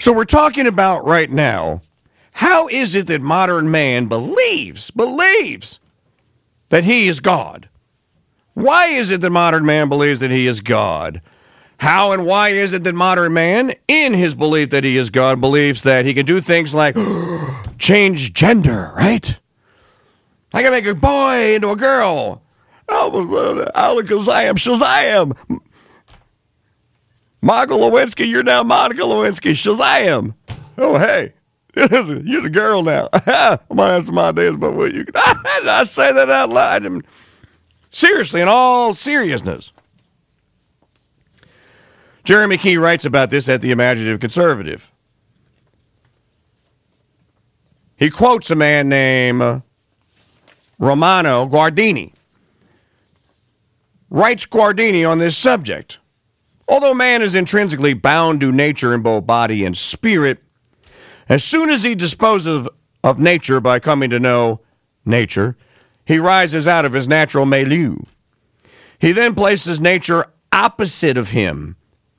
So we're talking about right now, how is it that modern man believes that he is God? Why is it that modern man believes that he is God? How and why is it that modern man, in his belief that he is God, believes that he can do things like change gender, right? I can make a boy into a girl. Shazam. Monica Lewinsky, you're now Monica Lewinsky. Shazam. Oh, hey. You're the girl now. I might have some ideas about what you can. I say that out loud. Seriously, in all seriousness. Jeremy Key writes about this at The Imaginative Conservative. He quotes a man named Romano Guardini. Writes Guardini on this subject. Although man is intrinsically bound to nature in both body and spirit, as soon as he disposes of nature by coming to know nature, he rises out of his natural milieu. He then places nature opposite of him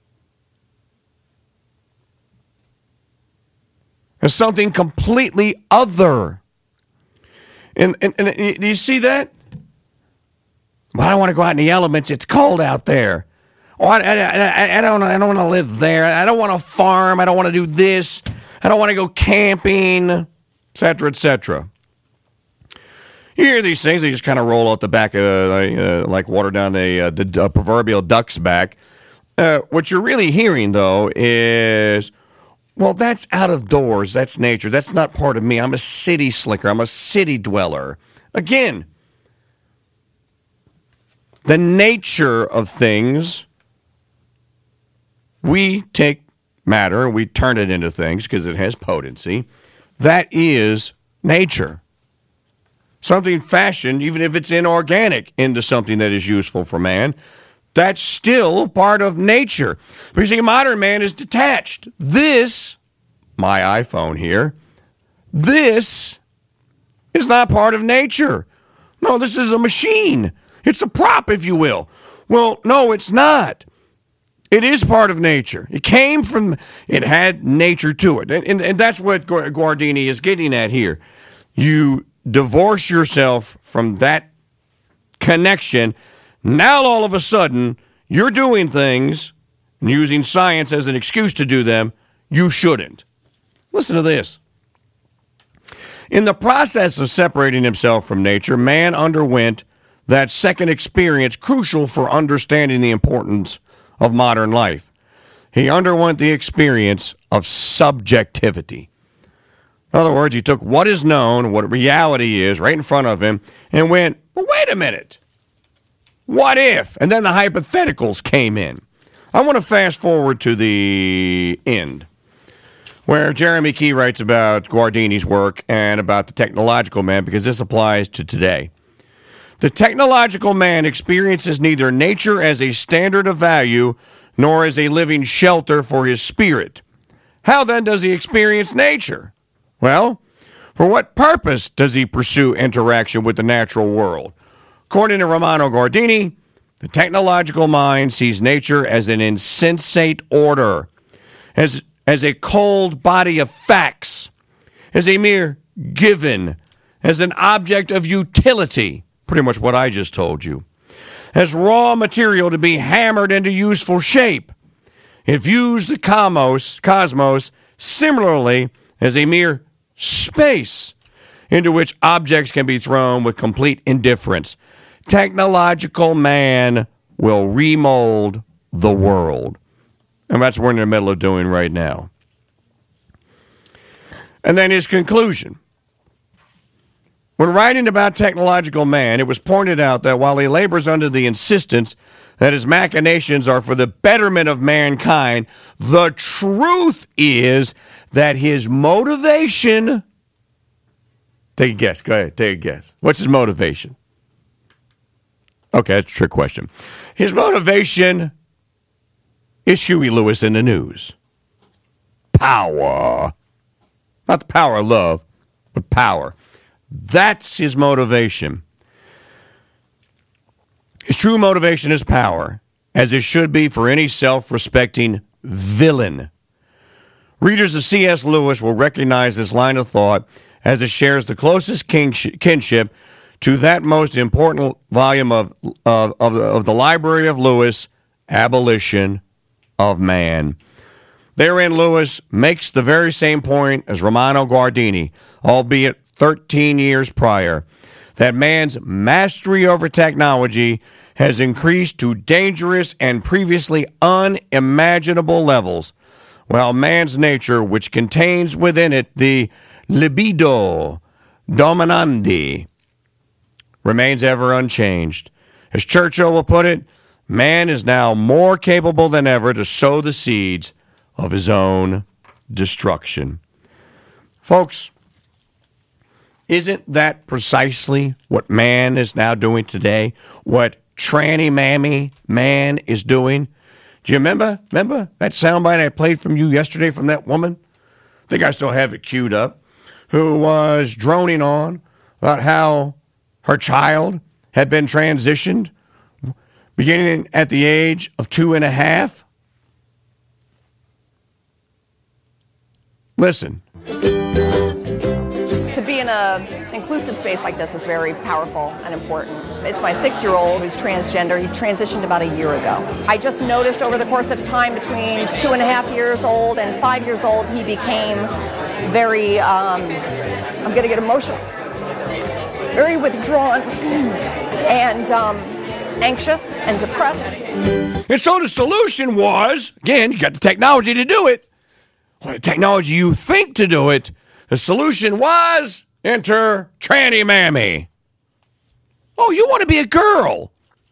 as something completely other. And do you see that? Well, I don't want to go out in the elements. It's cold out there. Oh, I don't want to live there. I don't want to farm. I don't want to do this. I don't want to go camping, etc., etc. You hear these things, they just kind of roll out the back, like water down the proverbial duck's back. What you're really hearing, though, is, well, that's out of doors. That's nature. That's not part of me. I'm a city slicker. I'm a city dweller. Again, the nature of things, we take matter and we turn it into things because it has potency. That is nature. Something fashioned, even if it's inorganic, into something that is useful for man, that's still part of nature. But you see, modern man is detached. This, my iPhone here, this is not part of nature. No, this is a machine. It's a prop, if you will. Well, no, it's not. It is part of nature. It came from, it had nature to it. And that's what Guardini is getting at here. You divorce yourself from that connection. Now, all of a sudden, you're doing things and using science as an excuse to do them you shouldn't. Listen to this. In the process of separating himself from nature, man underwent that second experience crucial for understanding the importance of modern life. He underwent the experience of subjectivity. In other words, he took what is known, what reality is, right in front of him, and went, well, wait a minute. What if? And then the hypotheticals came in. I want to fast forward to the end, where Jeremy Key writes about Guardini's work and about the technological man, because this applies to today. The technological man experiences neither nature as a standard of value nor as a living shelter for his spirit. How then does he experience nature? Well, for what purpose does he pursue interaction with the natural world? According to Romano Guardini, the technological mind sees nature as an insensate order, as a cold body of facts, as a mere given, as an object of utility, pretty much what I just told you, as raw material to be hammered into useful shape. It views the cosmos similarly as a mere space into which objects can be thrown with complete indifference. Technological man will remold the world. And that's what we're in the middle of doing right now. And then his conclusion. When writing about technological man, it was pointed out that while he labors under the insistence that his machinations are for the betterment of mankind, the truth is that his motivation... Take a guess. Go ahead. Take a guess. What's his motivation? Okay, that's a trick question. His motivation is Huey Lewis in the news. Power. Not the power of love, but power. That's his motivation. His true motivation is power, as it should be for any self-respecting villain. Readers of C.S. Lewis will recognize this line of thought as it shares the closest kinship to that most important volume of the Library of Lewis, Abolition of Man. Therein, Lewis makes the very same point as Romano Guardini, albeit 13 years prior, that man's mastery over technology has increased to dangerous and previously unimaginable levels, while man's nature, which contains within it the libido dominandi, remains ever unchanged. As Churchill will put it, man is now more capable than ever to sow the seeds of his own destruction. Folks, isn't that precisely what man is now doing today? What tranny mammy man is doing? Do you remember that soundbite I played from you yesterday from that woman? I think I still have it queued up. Who was droning on about how her child had been transitioned beginning at the age of 2.5. Listen. To be in an inclusive space like this is very powerful and important. It's my 6-year-old who's transgender. He transitioned about a year ago. I just noticed over the course of time between 2.5 years old and 5 years old, he became very, I'm going to get emotional, very withdrawn and anxious and depressed. And so the solution was, again, you got the technology to do it. Well, the technology you think to do it. The solution was enter tranny mammy. Oh, you want to be a girl.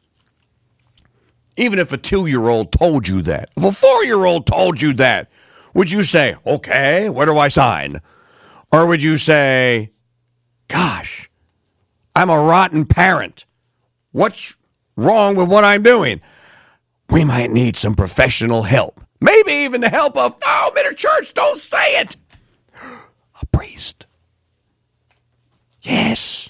Even if a 2-year-old told you that, if a 4-year-old told you that, would you say, okay, where do I sign? Or would you say, gosh, I'm a rotten parent. What's wrong with what I'm doing? We might need some professional help. Maybe even the help of, no, I'm in a church, don't say it. A priest. Yes.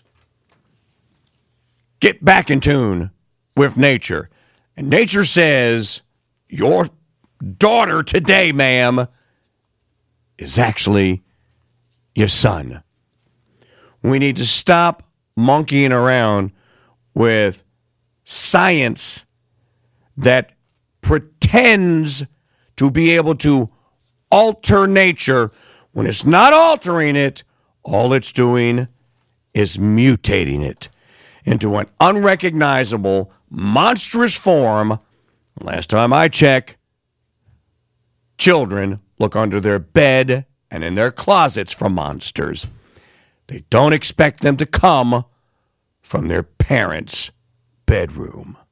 Get back in tune with nature. And nature says, your daughter today, ma'am, is actually your son. We need to stop monkeying around with science that pretends to be able to alter nature when it's not altering it. All it's doing is mutating it into an unrecognizable, monstrous form. Last time I checked, children look under their bed and in their closets for monsters. They don't expect them to come from their parents' bedroom.